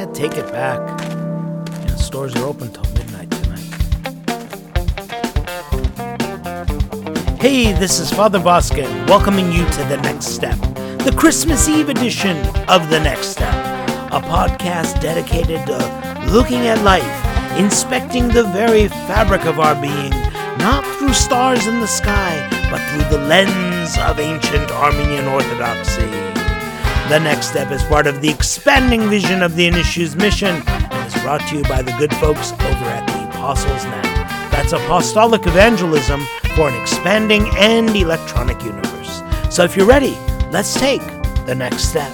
take it back. Stores are open till midnight tonight. Hey, this is Father Boskin welcoming you to The Next Step, the Christmas Eve edition of The Next Step, a podcast dedicated to looking at life, inspecting the very fabric of our being, not through stars in the sky, but through the lens of ancient Armenian Orthodoxy. The Next Step is part of the expanding vision of the Inishu's mission and is brought to you by the good folks over at the Apostles Net. That's apostolic evangelism for an expanding and electronic universe. So if you're ready, let's take the next step.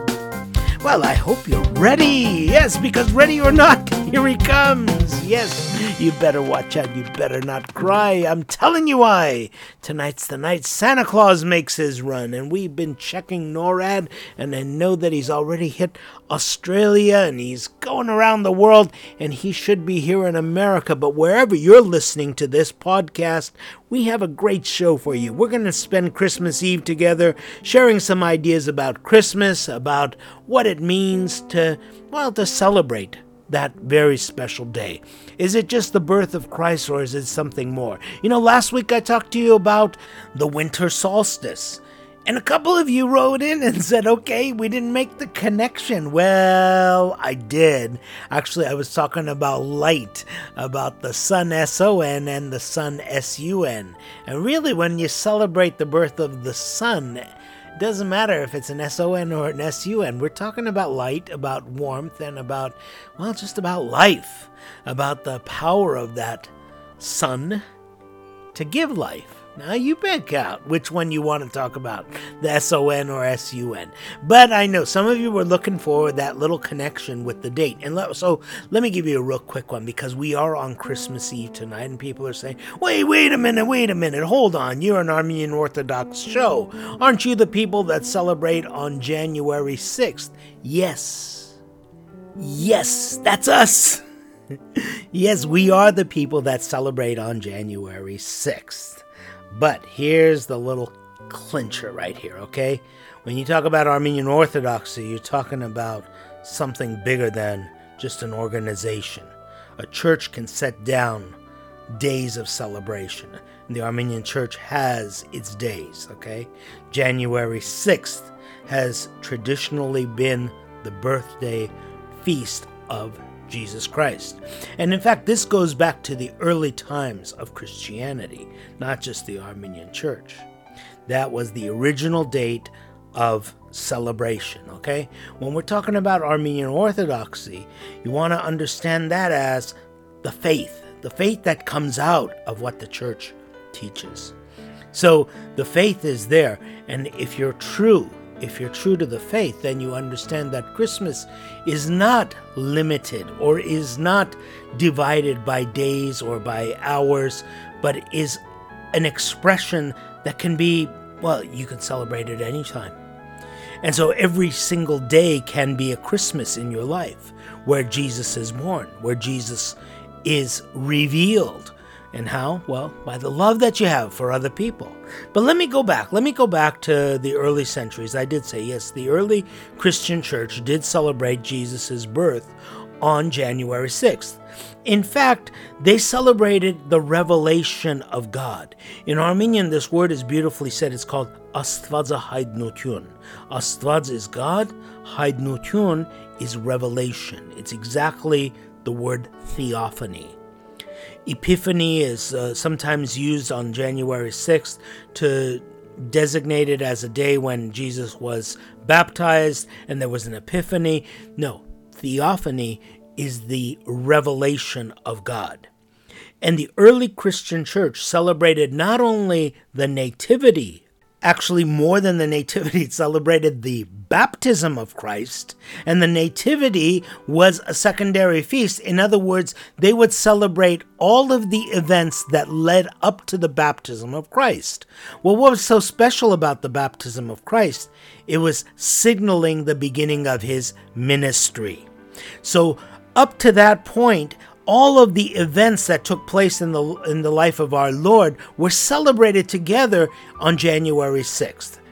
Well, I hope you're ready. Yes, because ready or not, here he comes. Yes, you better watch out. You better not cry. I'm telling you why. Tonight's the night Santa Claus makes his run, and we've been checking NORAD, and I know that he's already hit Australia, and he's going around the world, and he should be here in America. But wherever you're listening to this podcast, we have a great show for you. We're going to spend Christmas Eve together, sharing some ideas about Christmas, about what it means to celebrate that very special day. Is it just the birth of Christ, or is it something more? Last week I talked to you about the winter solstice, and a couple of you wrote in and said, okay, we didn't make the connection. Well, I did. Actually, I was talking about light, about the sun S-O-N and the sun S-U-N. And really, when you celebrate the birth of the sun, it doesn't matter if it's an S-O-N or an S-U-N. We're talking about light, about warmth, and just about life, about the power of that sun to give life. Now, you pick out which one you want to talk about, the S-O-N or S-U-N. But I know some of you were looking for that little connection with the date. And so let me give you a real quick one, because we are on Christmas Eve tonight, and people are saying, wait a minute, hold on. You're an Armenian Orthodox show. Aren't you the people that celebrate on January 6th? Yes, that's us. Yes, we are the people that celebrate on January 6th. But here's the little clincher right here, okay? When you talk about Armenian Orthodoxy, you're talking about something bigger than just an organization. A church can set down days of celebration. And the Armenian Church has its days, okay? January 6th has traditionally been the birthday feast of Jesus Christ. And in fact, this goes back to the early times of Christianity, not just the Armenian Church. That was the original date of celebration, okay? When we're talking about Armenian Orthodoxy, you want to understand that as the faith that comes out of what the church teaches. So the faith is there, and if you're true to the faith, then you understand that Christmas is not limited or is not divided by days or by hours, but is an expression that can be, you can celebrate it anytime. And so every single day can be a Christmas in your life, where Jesus is born, where Jesus is revealed. And how? Well, by the love that you have for other people. But let me go back to the early centuries. I did say, yes, the early Christian church did celebrate Jesus' birth on January 6th. In fact, they celebrated the revelation of God. In Armenian, this word is beautifully said. It's called Astvadza Haidnutun. Astvadz is God. Haidnutun is revelation. It's exactly the word theophany. Epiphany is sometimes used on January 6th to designate it as a day when Jesus was baptized and there was an epiphany. No, theophany is the revelation of God. And the early Christian church celebrated not only the nativity, actually more than the nativity, it celebrated the baptism of Christ, and the nativity was a secondary feast. In other words, they would celebrate all of the events that led up to the baptism of Christ. Well, what was so special about the baptism of Christ? It was signaling the beginning of his ministry. So up to that point, all of the events that took place in the life of our Lord were celebrated together on January 6th.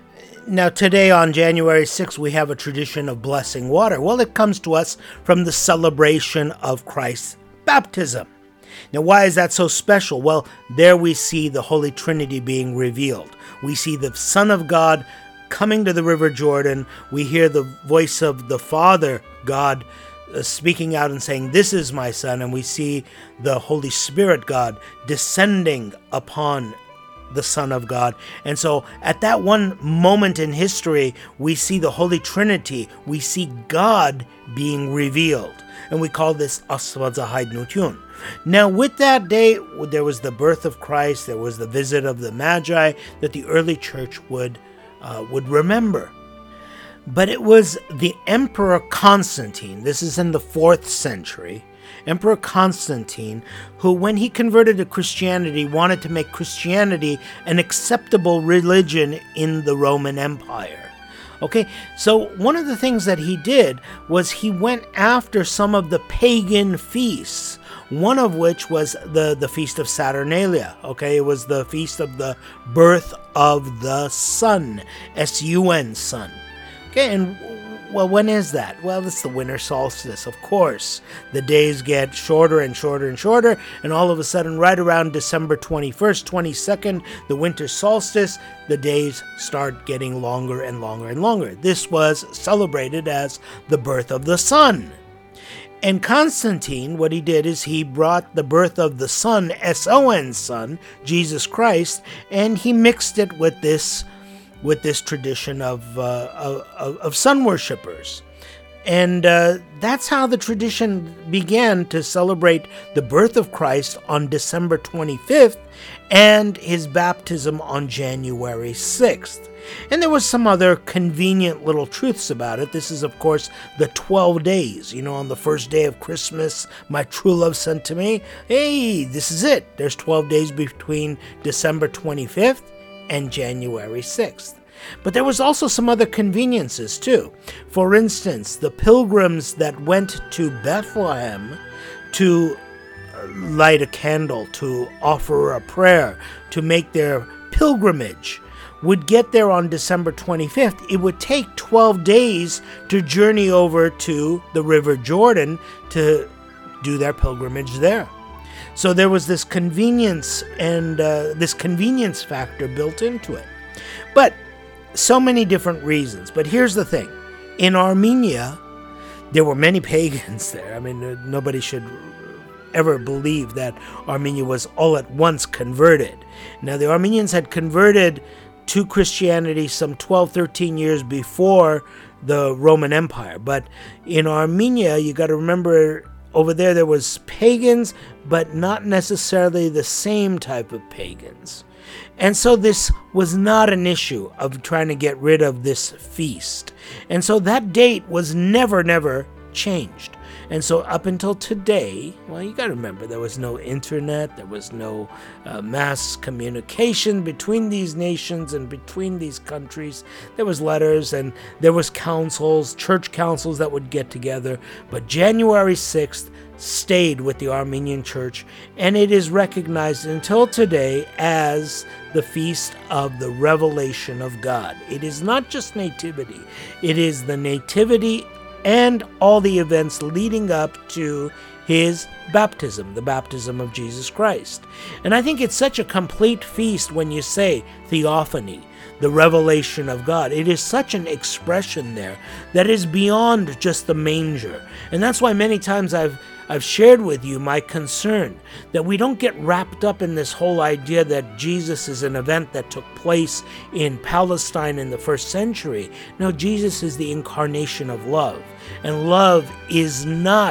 Now, today on January 6th, we have a tradition of blessing water. Well, it comes to us from the celebration of Christ's baptism. Now, why is that so special? Well, there we see the Holy Trinity being revealed. We see the Son of God coming to the River Jordan. We hear the voice of the Father, God, speaking out and saying, "This is my Son." And we see the Holy Spirit, God, descending upon the Son of God. And so at that one moment in history, we see the Holy Trinity. We see God being revealed. And we call this Asvazahaidnutun. Now, with that day, there was the birth of Christ. There was the visit of the Magi that the early church would remember. But it was the Emperor Constantine. This is in the 4th century. Emperor Constantine, who, when he converted to Christianity, wanted to make Christianity an acceptable religion in the Roman Empire. Okay, so one of the things that he did was he went after some of the pagan feasts, one of which was the Feast of Saturnalia. Okay, it was the feast of the birth of the sun, S-U-N, sun. Okay, and well, when is that? Well, it's the winter solstice, of course. The days get shorter and shorter and shorter, and all of a sudden, right around December 21st, 22nd, the winter solstice, the days start getting longer and longer and longer. This was celebrated as the birth of the sun. And Constantine, what he did is he brought the birth of the Son, S-O-N, Son, Jesus Christ, and he mixed it with this tradition of sun worshippers. And that's how the tradition began to celebrate the birth of Christ on December 25th and his baptism on January 6th. And there was some other convenient little truths about it. This is, of course, the 12 days. You know, on the first day of Christmas, my true love sent to me. Hey, this is it. There's 12 days between December 25th and January 6th. But there was also some other conveniences too. For instance, the pilgrims that went to Bethlehem to light a candle, to offer a prayer, to make their pilgrimage, would get there on December 25th. It would take 12 days to journey over to the River Jordan to do their pilgrimage there. So there was this convenience and this convenience factor built into it. But so many different reasons. But here's the thing. In Armenia, there were many pagans there. I mean, nobody should ever believe that Armenia was all at once converted. Now, the Armenians had converted to Christianity some 12, 13 years before the Roman Empire. But in Armenia, you got to remember, over there was pagans, but not necessarily the same type of pagans. And so this was not an issue of trying to get rid of this feast. And so that date was never changed. And so up until today, well, you got to remember, there was no internet, there was no mass communication between these nations and between these countries. There was letters and there was councils, church councils that would get together. But January 6th stayed with the Armenian Church, and it is recognized until today as the Feast of the Revelation of God. It is not just Nativity, it is the Nativity and all the events leading up to his baptism, the baptism of Jesus Christ. And I think it's such a complete feast when you say theophany, the revelation of God. It is such an expression there that is beyond just the manger. And that's why many times I've shared with you my concern that we don't get wrapped up in this whole idea that Jesus is an event that took place in Palestine in the 1st century. No, Jesus is the incarnation of love. And love is not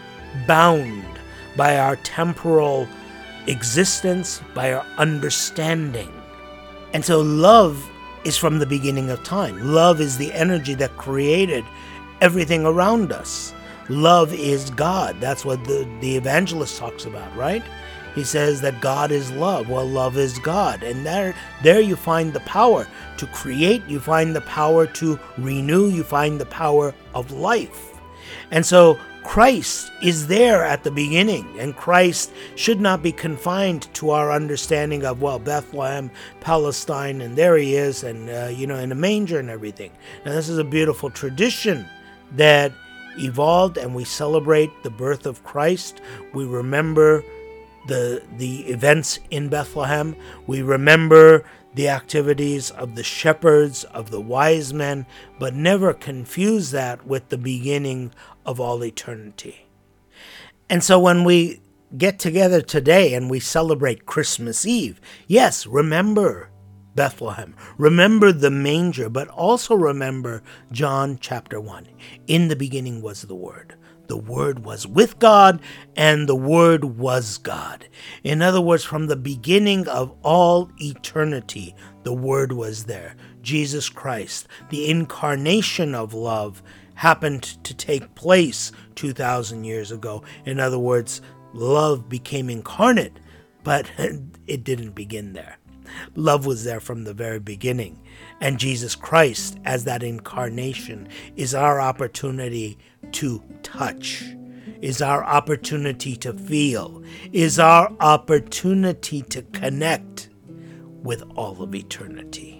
bound by our temporal existence, by our understanding. And so love is from the beginning of time. Love is the energy that created everything around us. Love is God. That's what the evangelist talks about, right? He says that God is love. Well, love is God. And there you find the power to create. You find the power to renew. You find the power of life. And so Christ is there at the beginning, and Christ should not be confined to our understanding of, well, Bethlehem, Palestine, and there he is, and, in a manger and everything. Now, this is a beautiful tradition that evolved, and we celebrate the birth of Christ. We remember the events in Bethlehem. We remember the activities of the shepherds, of the wise men, but never confuse that with the beginning of all eternity. And so when we get together today and we celebrate Christmas Eve, yes, remember Bethlehem, remember the manger, but also remember John chapter 1. In the beginning was the Word. The Word was with God, and the Word was God. In other words, from the beginning of all eternity, the Word was there. Jesus Christ, the incarnation of love, happened to take place 2,000 years ago. In other words, love became incarnate, but it didn't begin there. Love was there from the very beginning. And Jesus Christ, as that incarnation, is our opportunity to touch, is our opportunity to feel, is our opportunity to connect with all of eternity.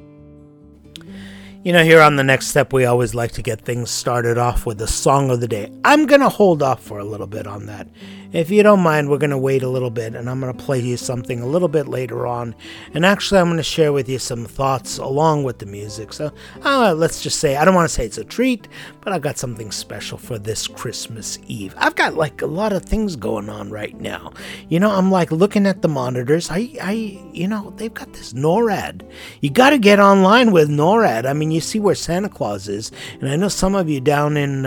Here on The Next Step, we always like to get things started off with the song of the day. I'm going to hold off for a little bit on that. If you don't mind, we're going to wait a little bit, and I'm going to play you something a little bit later on. And actually, I'm going to share with you some thoughts along with the music. So let's just say, I don't want to say it's a treat, but I've got something special for this Christmas Eve. I've got a lot of things going on right now. I'm looking at the monitors. they've got this NORAD. You got to get online with NORAD. I mean, you see where Santa Claus is. And I know some of you down in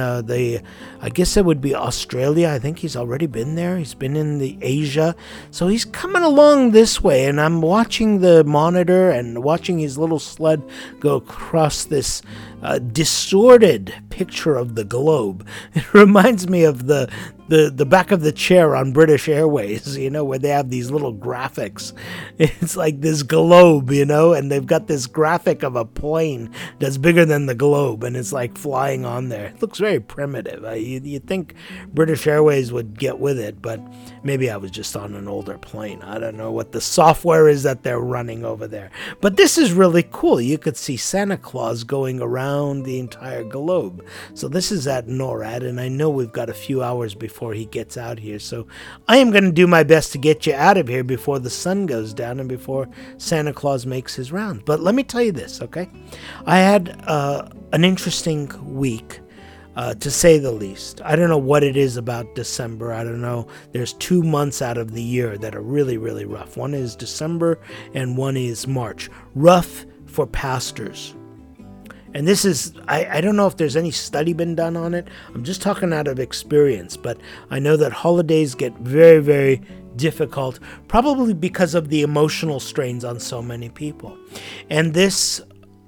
I guess it would be Australia. I think he's already been there. He's been in the Asia. So he's coming along this way. And I'm watching the monitor and watching his little sled go across this distorted picture of the globe. It reminds me of the back of the chair on British Airways, where they have these little graphics. It's like this globe, and they've got this graphic of a plane that's bigger than the globe, and it's like flying on there. It looks very primitive. You'd think British Airways would get with it, but maybe I was just on an older plane. I don't know what the software is that they're running over there. But this is really cool. You could see Santa Claus going around the entire globe. So this is at NORAD, and I know we've got a few hours before he gets out here. So I am going to do my best to get you out of here before the sun goes down and before Santa Claus makes his round. But let me tell you this, okay? I had an interesting week, to say the least. I don't know what it is about December. I don't know. There's 2 months out of the year that are really, really rough. One is December and one is March. Rough for pastors. And this is, I don't know if there's any study been done on it. I'm just talking out of experience, but I know that holidays get very, very difficult, probably because of the emotional strains on so many people. And this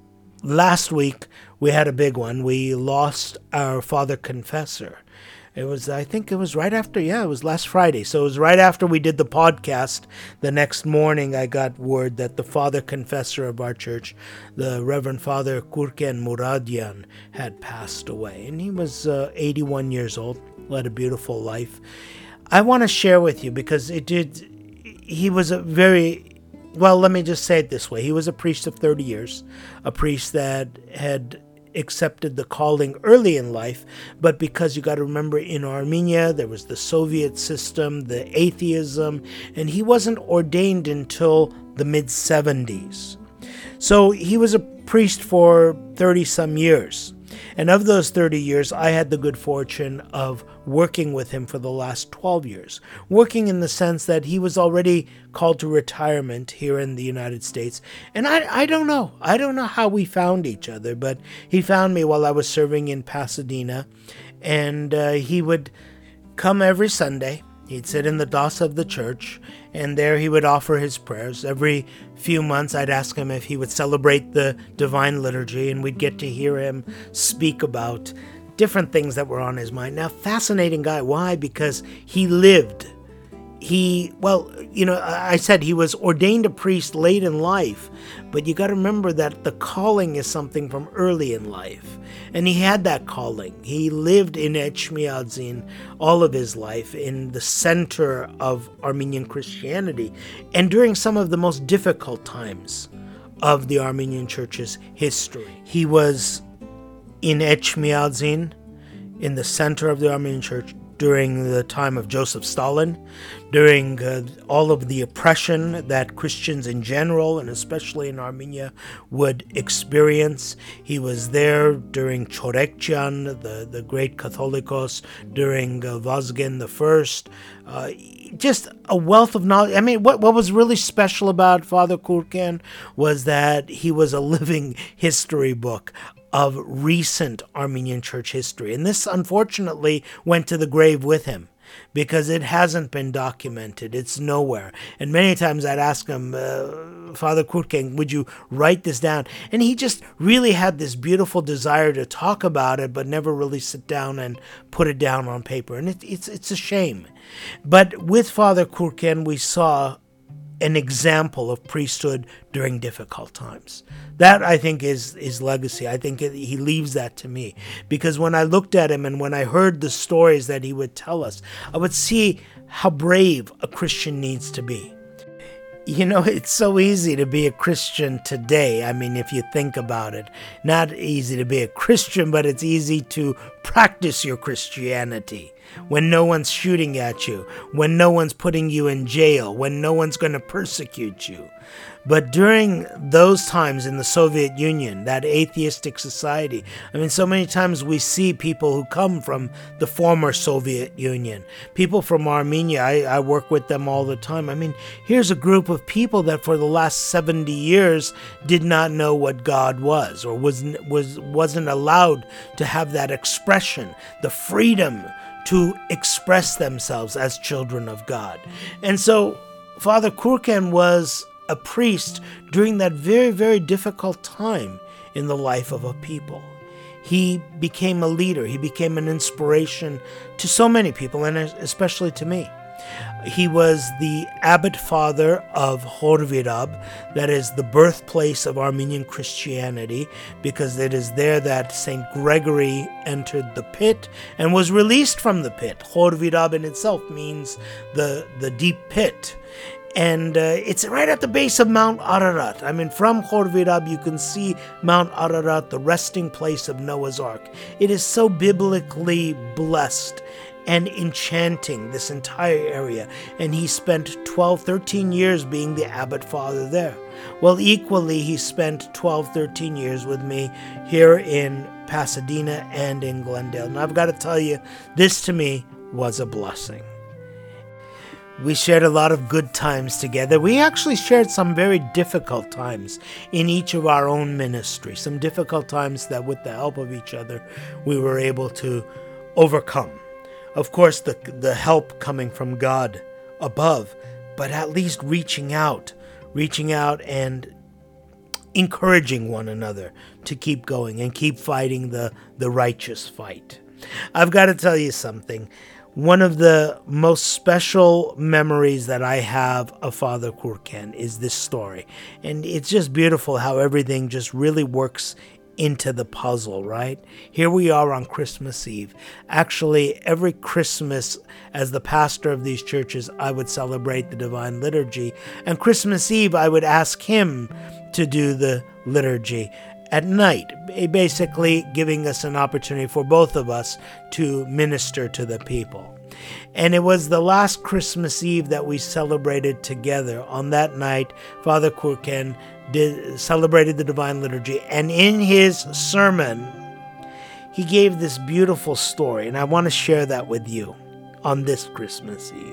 last week, we had a big one. We lost our father confessor. I think it was right after, it was last Friday. So it was right after we did the podcast. The next morning, I got word that the father confessor of our church, the Reverend Father Kurken Muradian, had passed away. And he was 81 years old, led a beautiful life. I want to share with you because he was a very, let me just say it this way. He was a priest of 30 years, a priest that had accepted the calling early in life, but because you got to remember in Armenia there was the Soviet system, the atheism, and he wasn't ordained until the mid-70s. So he was a priest for 30 some years. And of those 30 years, I had the good fortune of working with him for the last 12 years. Working in the sense that he was already called to retirement here in the United States. And I don't know. I don't know how we found each other, but he found me while I was serving in Pasadena. And he would come every Sunday. He'd sit in the DOS of the church, and there he would offer his prayers. Every few months, I'd ask him if he would celebrate the Divine Liturgy, and we'd get to hear him speak about different things that were on his mind. Now, fascinating guy. Why? Because he lived I said he was ordained a priest late in life, but you got to remember that the calling is something from early in life. And he had that calling. He lived in Etchmiadzin all of his life, in the center of Armenian Christianity, and during some of the most difficult times of the Armenian Church's history. He was in Etchmiadzin, in the center of the Armenian Church, during the time of Joseph Stalin, during all of the oppression that Christians in general, and especially in Armenia, would experience. He was there during Chorekchian, the great Catholicos, during Vazgen I. Just a wealth of knowledge. I mean, what was really special about Father Kurkan was that he was a living history book of recent Armenian church history. And this, unfortunately, went to the grave with him because it hasn't been documented. It's nowhere. And many times I'd ask him, Father Kurkan, would you write this down? And he just really had this beautiful desire to talk about it, but never really sit down and put it down on paper. And it's a shame. But with Father Kurkan, we saw an example of priesthood during difficult times. That, I think, is his legacy. I think he leaves that to me. Because when I looked at him and when I heard the stories that he would tell us, I would see how brave a Christian needs to be. You know, it's so easy to be a Christian today. I mean, if you think about it, not easy to be a Christian, but it's easy to practice your Christianity when no one's shooting at you, when no one's putting you in jail, when no one's going to persecute you. But during those times in the Soviet Union, that atheistic society, I mean, so many times we see people who come from the former Soviet Union, people from Armenia. I work with them all the time. I mean, here's a group of people that for the last 70 years did not know what God was, or wasn't allowed to have that expression, the freedom to express themselves as children of God. And so Father Kurkan was a priest during that very, very difficult time in the life of a people. He became a leader. He became an inspiration to so many people, and especially to me. He was the abbot father of Khorvirab, that is the birthplace of Armenian Christianity, because it is there that St. Gregory entered the pit and was released from the pit. Khorvirab in itself means the deep pit. And it's right at the base of Mount Ararat. I mean, from Khorvirab, you can see Mount Ararat, the resting place of Noah's Ark. It is so biblically blessed and enchanting, this entire area. And he spent 13 years being the abbot father there. Well, equally, he spent 13 years with me here in Pasadena and in Glendale. And I've got to tell you, this to me was a blessing. We shared a lot of good times together. We actually shared some very difficult times in each of our own ministry. Some difficult times that with the help of each other, we were able to overcome. Of course, the help coming from God above, but at least reaching out and encouraging one another to keep going and keep fighting the righteous fight. I've got to tell you something. One of the most special memories that I have of Father Kurkan is this story. And it's just beautiful how everything just really works into the puzzle, right? Here we are on Christmas Eve. Actually, every Christmas, as the pastor of these churches, I would celebrate the Divine Liturgy. And Christmas Eve, I would ask him to do the liturgy at night, basically giving us an opportunity for both of us to minister to the people. And it was the last Christmas Eve that we celebrated together. On that night, Father Kurkan celebrated the Divine Liturgy, and in his sermon, he gave this beautiful story, and I want to share that with you on this Christmas Eve.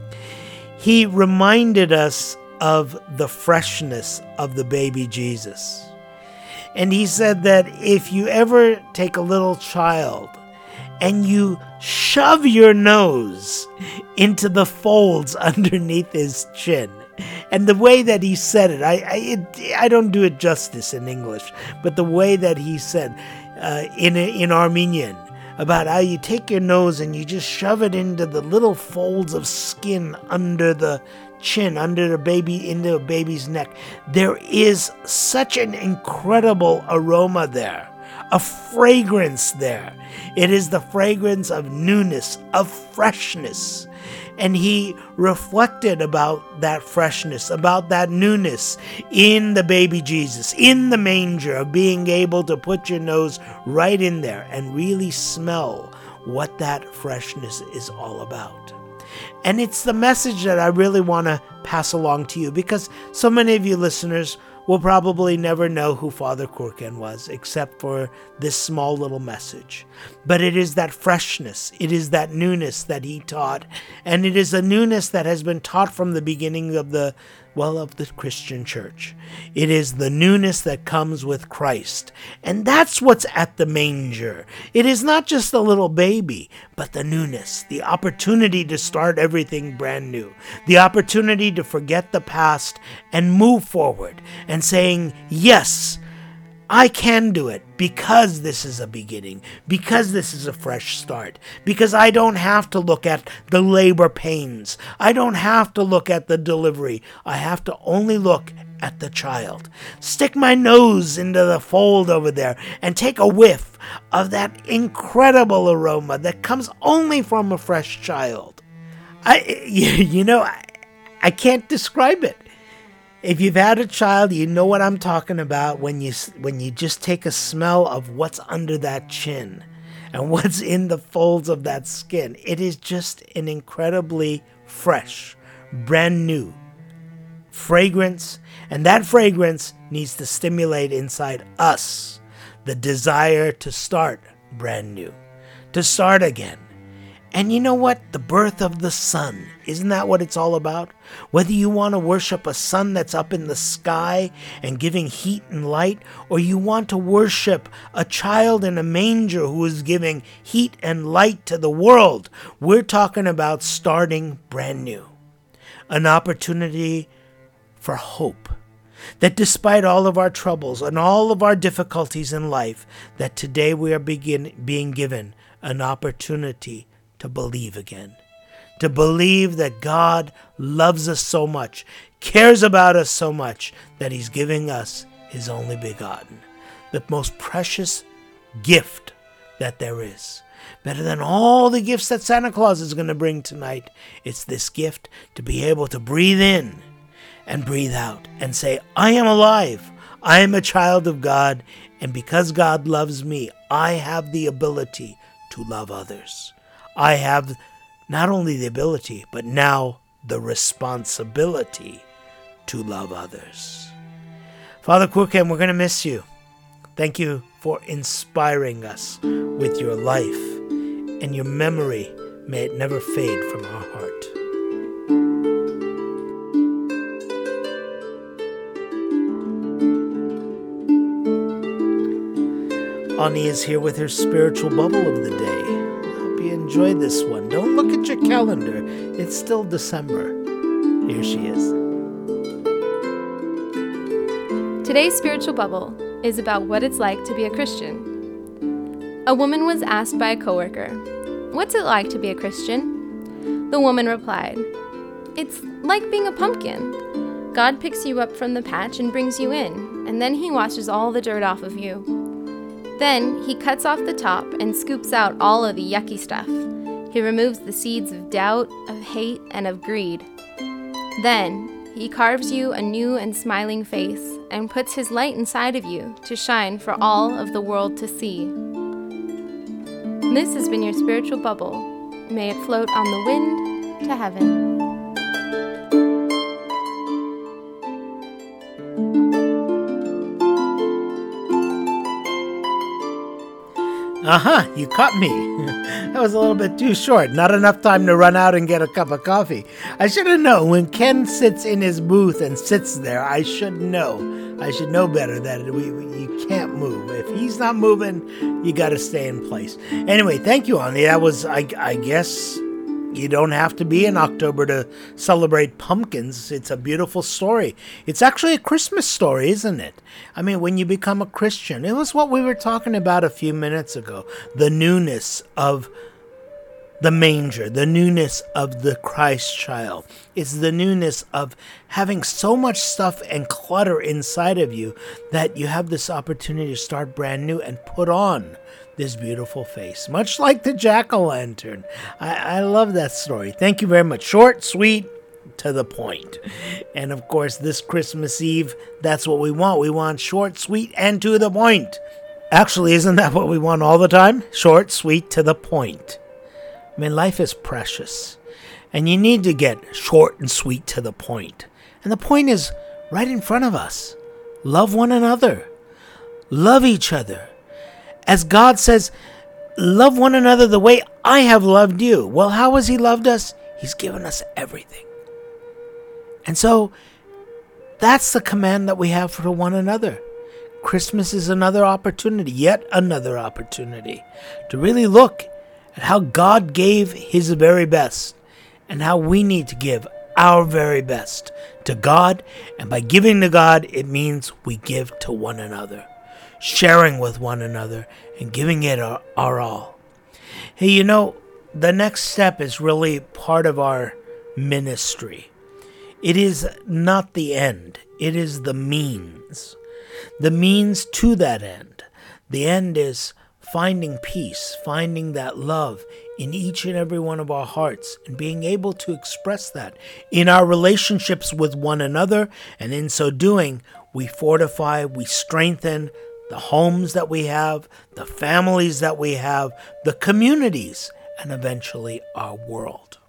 He reminded us of the freshness of the baby Jesus. And he said that if you ever take a little child and you shove your nose into the folds underneath his chin, and the way that he said it, I don't do it justice in English, but the way that he said in Armenian, about how you take your nose and you just shove it into the little folds of skin under the chin, into a baby's neck. There is such an incredible aroma there, a fragrance there. It is the fragrance of newness, of freshness. And he reflected about that freshness, about that newness in the baby Jesus, in the manger, of being able to put your nose right in there and really smell what that freshness is all about. And it's the message that I really want to pass along to you, because so many of you listeners will probably never know who Father Kurkan was, except for this small little message. But it is that freshness, it is that newness that he taught, and it is a newness that has been taught from the beginning of the Christian church. It is the newness that comes with Christ. And that's what's at the manger. It is not just the little baby, but the newness, the opportunity to start everything brand new, the opportunity to forget the past and move forward and saying, yes, I can do it, because this is a beginning, because this is a fresh start, because I don't have to look at the labor pains. I don't have to look at the delivery. I have to only look at the child. Stick my nose into the fold over there and take a whiff of that incredible aroma that comes only from a fresh child. I can't describe it. If you've had a child, you know what I'm talking about when you just take a smell of what's under that chin and what's in the folds of that skin. It is just an incredibly fresh, brand new fragrance, and that fragrance needs to stimulate inside us the desire to start brand new, to start again. And you know what? The birth of the sun. Isn't that what it's all about? Whether you want to worship a sun that's up in the sky and giving heat and light, or you want to worship a child in a manger who is giving heat and light to the world, we're talking about starting brand new. An opportunity for hope. That despite all of our troubles and all of our difficulties in life, that today we are being given an opportunity to believe again. To believe that God loves us so much, cares about us so much, that he's giving us his only begotten. The most precious gift that there is. Better than all the gifts that Santa Claus is going to bring tonight. It's this gift to be able to breathe in and breathe out and say, I am alive. I am a child of God. And because God loves me, I have the ability to love others. I have not only the ability, but now the responsibility to love others. Father Kurkan, we're going to miss you. Thank you for inspiring us with your life, and your memory, may it never fade from our heart. Ani is here with her spiritual bubble of the day. You enjoyed this one. Don't look at your calendar. It's still December. Here she is. Today's spiritual bubble is about what it's like to be a Christian. A woman was asked by a coworker, "What's it like to be a Christian?" The woman replied, "It's like being a pumpkin. God picks you up from the patch and brings you in, and then he washes all the dirt off of you. Then he cuts off the top and scoops out all of the yucky stuff. He removes the seeds of doubt, of hate, and of greed. Then he carves you a new and smiling face and puts his light inside of you to shine for all of the world to see." This has been your spiritual bubble. May it float on the wind to heaven. You caught me. That was a little bit too short. Not enough time to run out and get a cup of coffee. I should have known. When Ken sits in his booth and sits there, I should know. I should know better that you can't move. If he's not moving, you got to stay in place. Anyway, thank you, Ani. That was, I guess, You don't have to be in October to celebrate pumpkins. It's a beautiful story. It's actually a Christmas story, isn't it? I mean, when you become a Christian, it was what we were talking about a few minutes ago. The newness of the manger, the newness of the Christ child. It's the newness of having so much stuff and clutter inside of you that you have this opportunity to start brand new and put on this beautiful face, much like the jack-o'-lantern. I love that story. Thank you very much. Short, sweet, to the point. And of course, this Christmas Eve, that's what we want. We want short, sweet, and to the point. Actually, isn't that what we want all the time? Short, sweet, to the point. I mean, life is precious, and you need to get short and sweet to the point. And the point is right in front of us. Love one another. Love each other. As God says, love one another the way I have loved you. Well, how has He loved us? He's given us everything. And so that's the command that we have for one another. Christmas is another opportunity, yet another opportunity to really look at how God gave His very best and how we need to give our very best to God. And by giving to God, it means we give to one another, sharing with one another and giving it our all. Hey, you know, the next step is really part of our ministry. It is not the end. It is the means. The means to that end. The end is finding peace, finding that love in each and every one of our hearts, and being able to express that in our relationships with one another. And in so doing, we fortify, we strengthen the homes that we have, the families that we have, the communities, and eventually our world.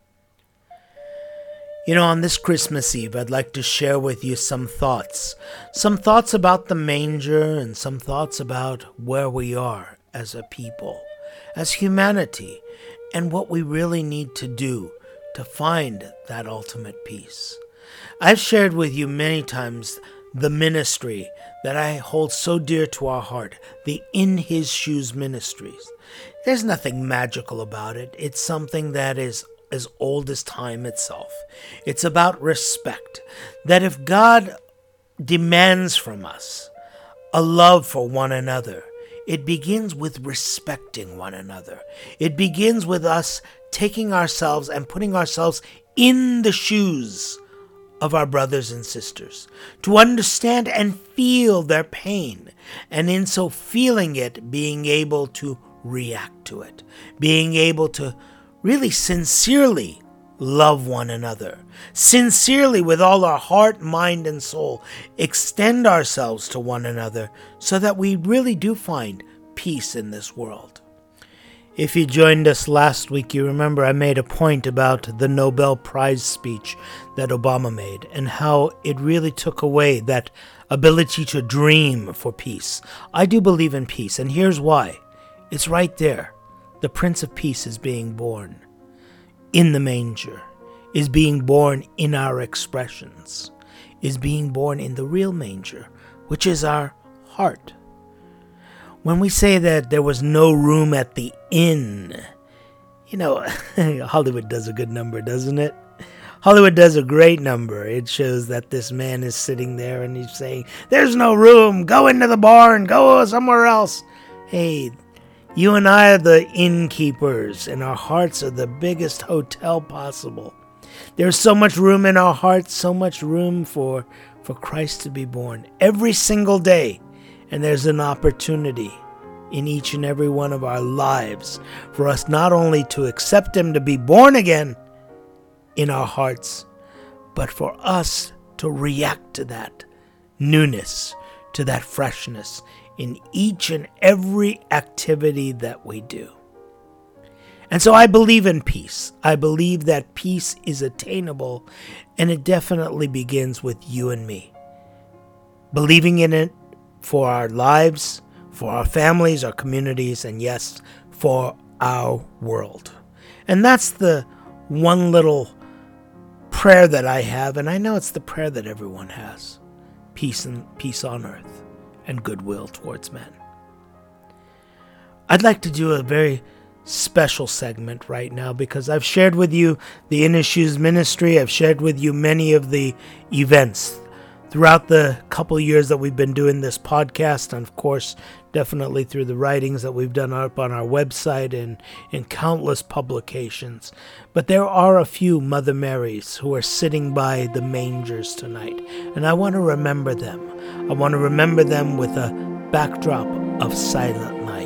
You know, on this Christmas Eve, I'd like to share with you some thoughts about the manger and some thoughts about where we are as a people, as humanity, and what we really need to do to find that ultimate peace. I've shared with you many times the ministry that I hold so dear to our heart, the In His Shoes Ministries. There's nothing magical about it. It's something that is as old as time itself. It's about respect. That if God demands from us a love for one another, it begins with respecting one another. It begins with us taking ourselves and putting ourselves in the shoes of our brothers and sisters, to understand and feel their pain, and in so feeling it, being able to react to it, being able to really sincerely love one another, sincerely with all our heart, mind, and soul, extend ourselves to one another so that we really do find peace in this world. If you joined us last week, you remember I made a point about the Nobel Prize speech that Obama made and how it really took away that ability to dream for peace. I do believe in peace, and here's why. It's right there. The Prince of Peace is being born in the manger, is being born in our expressions, is being born in the real manger, which is our heart. When we say that there was no room at the inn, you know, Hollywood does a good number, doesn't it? Hollywood does a great number. It shows that this man is sitting there and he's saying, there's no room, go into the barn, go somewhere else. Hey, you and I are the innkeepers, and our hearts are the biggest hotel possible. There's so much room in our hearts, so much room for Christ to be born every single day. And there's an opportunity in each and every one of our lives for us not only to accept Him to be born again in our hearts, but for us to react to that newness, to that freshness in each and every activity that we do. And so I believe in peace. I believe that peace is attainable, and it definitely begins with you and me. Believing in it for our lives, for our families, our communities, and yes, for our world. And that's the one little prayer that I have, and I know it's the prayer that everyone has. Peace on earth and goodwill towards men. I'd like to do a very special segment right now because I've shared with you the In His Shoes ministry. I've shared with you many of the events throughout the couple years that we've been doing this podcast, and of course, definitely through the writings that we've done up on our website and in countless publications. But there are a few Mother Marys who are sitting by the mangers tonight, and I want to remember them. I want to remember them with a backdrop of Silent Night.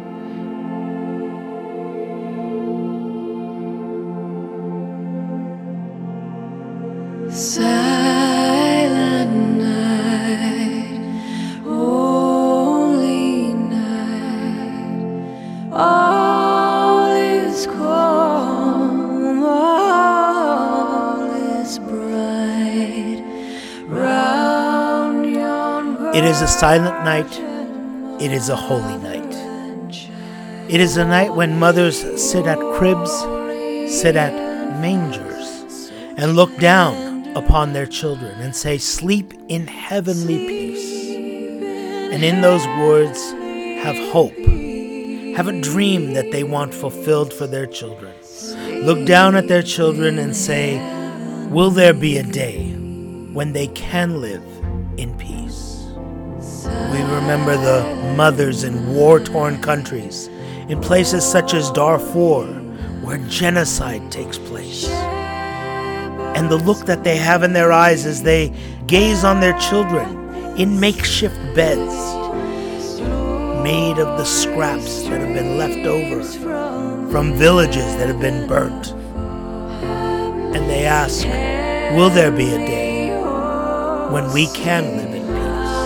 Silent night, holy night, all is calm, all is bright, round yon. It is a silent night, it is a holy night. It is a night when mothers sit at cribs, sit at mangers, and look down upon their children and say, "Sleep in heavenly peace." And in those words, have hope, have a dream that they want fulfilled for their children. Look down at their children and say, will there be a day when they can live in peace? We remember the mothers in war-torn countries, in places such as Darfur, where genocide takes place. And the look that they have in their eyes as they gaze on their children in makeshift beds made of the scraps that have been left over from villages that have been burnt. And they ask, will there be a day when we can live in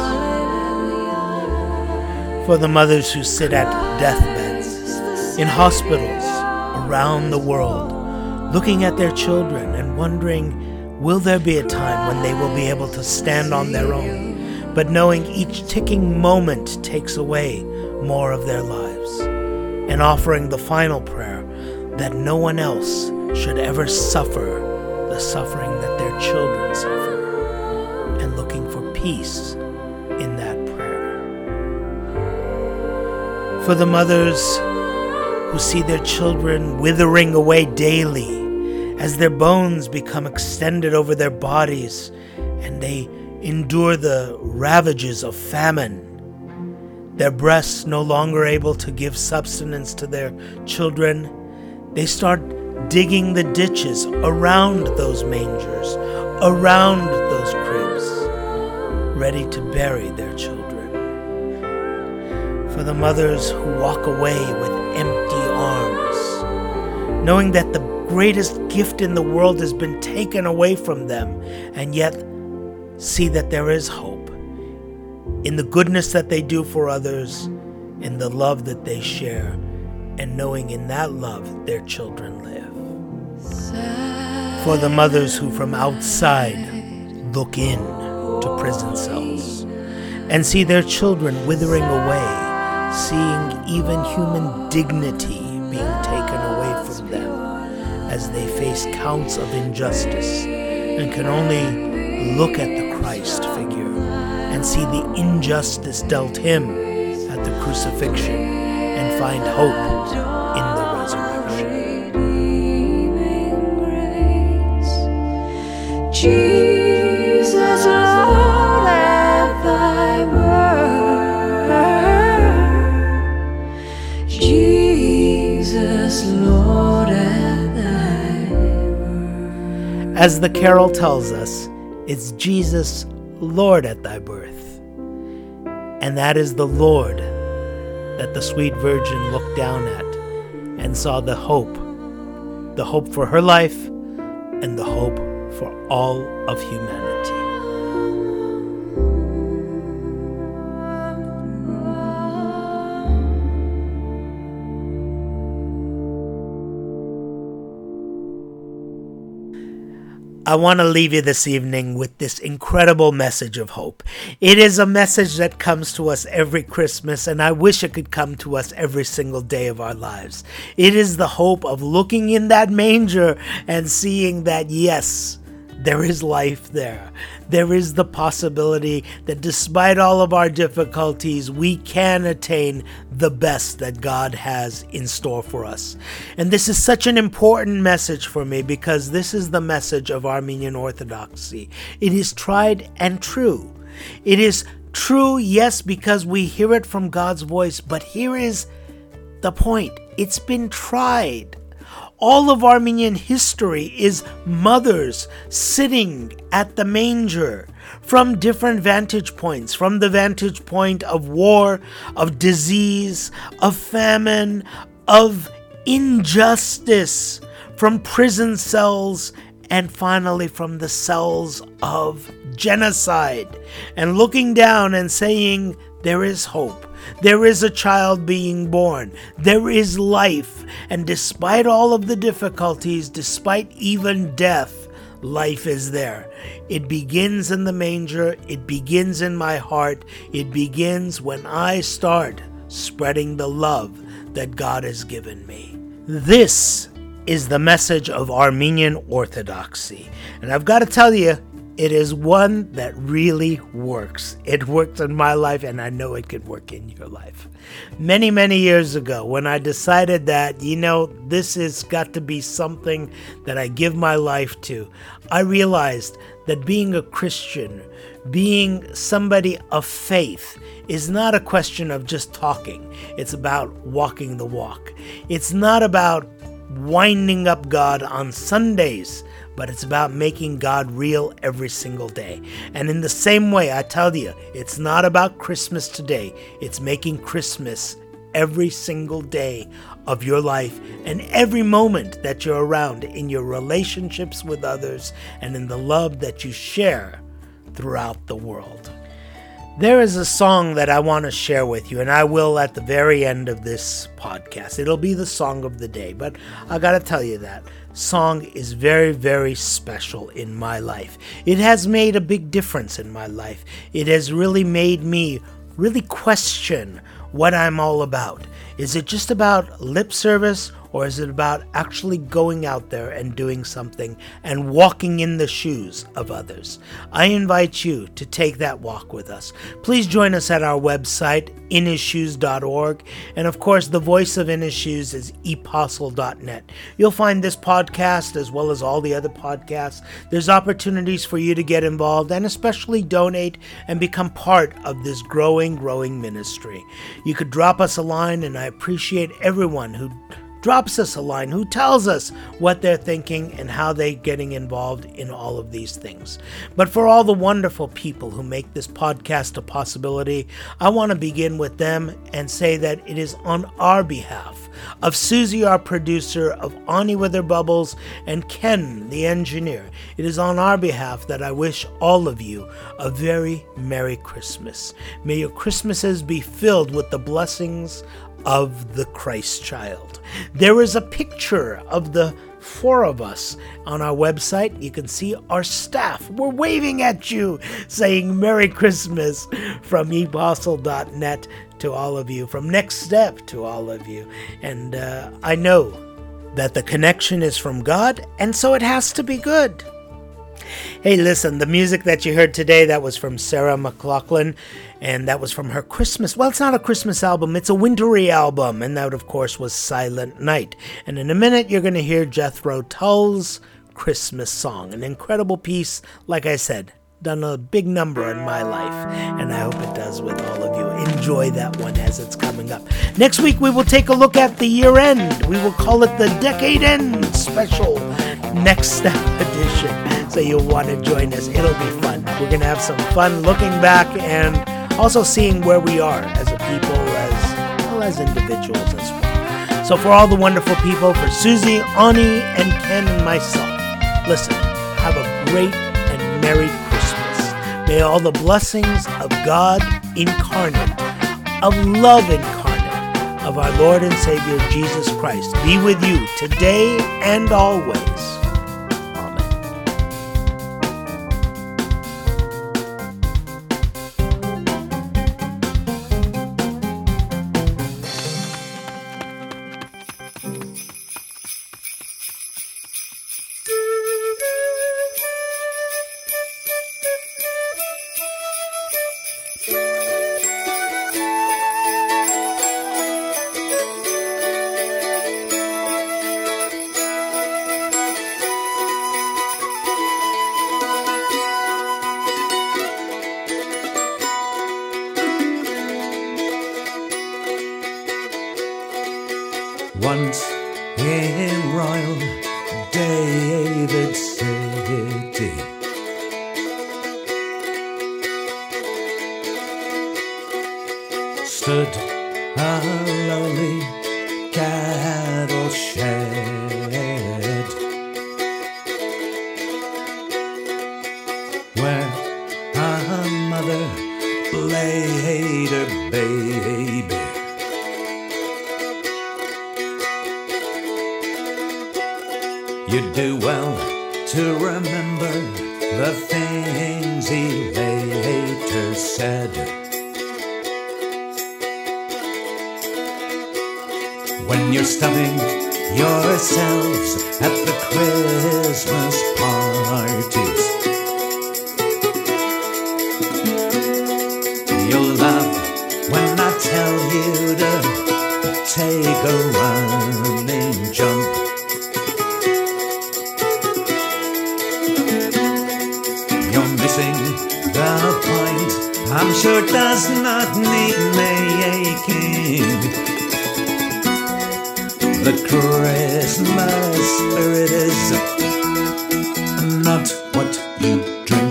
peace? For the mothers who sit at deathbeds, in hospitals around the world, looking at their children and wondering, will there be a time when they will be able to stand on their own, but knowing each ticking moment takes away more of their lives, and offering the final prayer that no one else should ever suffer the suffering that their children suffer, and looking for peace in that prayer. For the mothers who see their children withering away daily as their bones become extended over their bodies and they endure the ravages of famine, their breasts no longer able to give sustenance to their children, they start digging the ditches around those mangers, around those cribs, ready to bury their children. For the mothers who walk away with empty arms, knowing that the greatest gift in the world has been taken away from them, and yet see that there is hope in the goodness that they do for others, in the love that they share, and knowing in that love their children live. For the mothers who from outside look in to prison cells and see their children withering away, seeing even human dignity being taken away from them as they face counts of injustice and can only look at the Christ figure and see the injustice dealt him at the crucifixion and find hope in the resurrection. Jesus, Lord, at thy birth. Jesus, Lord, at thy birth. As the carol tells us, it's Jesus, Lord, at thy birth. And that is the Lord that the sweet Virgin looked down at and saw the hope for her life and the hope for all of humanity. I want to leave you this evening with this incredible message of hope. It is a message that comes to us every Christmas, and I wish it could come to us every single day of our lives. It is the hope of looking in that manger and seeing that, yes, there is life there. there is the possibility that despite all of our difficulties, we can attain the best that God has in store for us. And this is such an important message for me because this is the message of Armenian Orthodoxy. It is tried and true. It is true, yes, because we hear it from God's voice, but here is the point. It's been tried. All of Armenian history is mothers sitting at the manger from different vantage points, from the vantage point of war, of disease, of famine, of injustice, from prison cells, and finally from the cells of genocide, and looking down and saying, there is hope. There is a child being born. There is life. And despite all of the difficulties, despite even death, life is there. It begins in the manger. It begins in my heart. It begins when I start spreading the love that God has given me. This is the message of Armenian Orthodoxy. And I've got to tell you, it is one that really works. It works in my life, and I know it could work in your life. Many, many years ago, when I decided that, this has got to be something that I give my life to, I realized that being a Christian, being somebody of faith, is not a question of just talking. It's about walking the walk. It's not about winding up God on Sundays, but it's about making God real every single day. And in the same way, I tell you, it's not about Christmas today. It's making Christmas every single day of your life and every moment that you're around in your relationships with others and in the love that you share throughout the world. There is a song that I want to share with you, and I will at the very end of this podcast. It'll be the song of the day, but I gotta tell you that song is very, very special in my life. It has made a big difference in my life. It has really made me really question what I'm all about. Is it just about lip service, or is it about actually going out there and doing something and walking in the shoes of others? I invite you to take that walk with us. Please join us at our website, inhisshoes.org. And of course, the voice of In His Shoes is epostle.net. You'll find this podcast as well as all the other podcasts. There's opportunities for you to get involved and especially donate and become part of this growing ministry. You could drop us a line, and I appreciate everyone who drops us a line, who tells us what they're thinking and how they're getting involved in all of these things. But for all the wonderful people who make this podcast a possibility, I want to begin with them and say that it is on our behalf, of Susie, our producer, of Ani with her bubbles, and Ken, the engineer. It is on our behalf that I wish all of you a very Merry Christmas. May your Christmases be filled with the blessings of the Christ child. There is a picture of the four of us on our website. You can see our staff. We're waving at you, saying Merry Christmas from epostle.net to all of you, from Next Step to all of you. And I know that the connection is from God, and so it has to be good. Hey, listen, the music that you heard today, that was from Sarah McLachlan, and that was from her Christmas. Well, it's not a Christmas album, it's a wintry album, and that, of course, was Silent Night. And in a minute, you're going to hear Jethro Tull's Christmas song, an incredible piece, like I said, done a big number in my life, and I hope it does with all of you. Enjoy that one as it's coming up. Next week, we will take a look at the year end. We will call it the Decade End Special Next Step Edition. So you'll want to join us. It'll be fun. We're going to have some fun looking back and also seeing where we are as a people, as well as individuals as well. So for all the wonderful people, for Susie, Ani, and Ken, and myself, listen, have a great and Merry Christmas. May all the blessings of God incarnate, of love incarnate, of our Lord and Savior Jesus Christ be with you today and always. in royal David City. Stood a lowly cattle shed, where a mother laid her baby. You do well to remember the things he later said. When you're stuffing yourselves at the Christmas parties, you'll laugh when I tell you to take a running jump. You're missing the point, I'm sure does not need making. The Christmas spirit is not what you drink.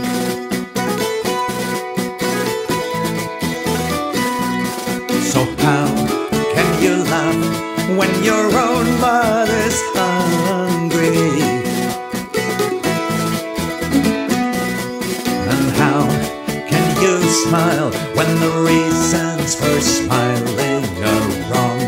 So how can you laugh when your own mother's hungry? And how can you smile when the reasons for smiling are wrong?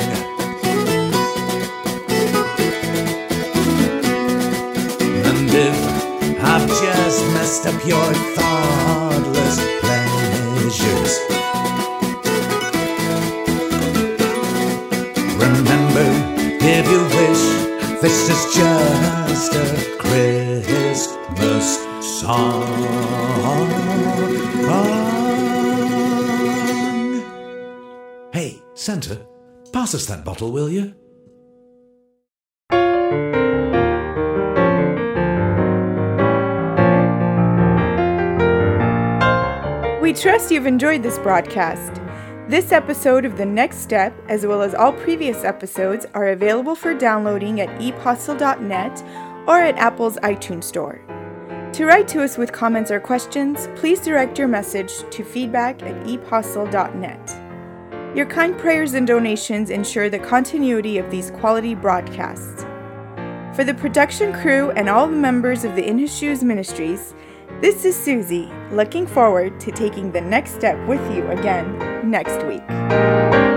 I've just messed up your thoughtless pleasures. Remember, if you wish, this is just a Christmas song. Hey, Santa, pass us that bottle, will you? We trust you've enjoyed this broadcast. This episode of The Next Step, as well as all previous episodes, are available for downloading at epostle.net or at Apple's iTunes Store. To write to us with comments or questions, please direct your message to feedback@epostle.net. Your kind prayers and donations ensure the continuity of these quality broadcasts. For the production crew and all the members of the In His Shoes Ministries, this is Susie, looking forward to taking the next step with you again next week.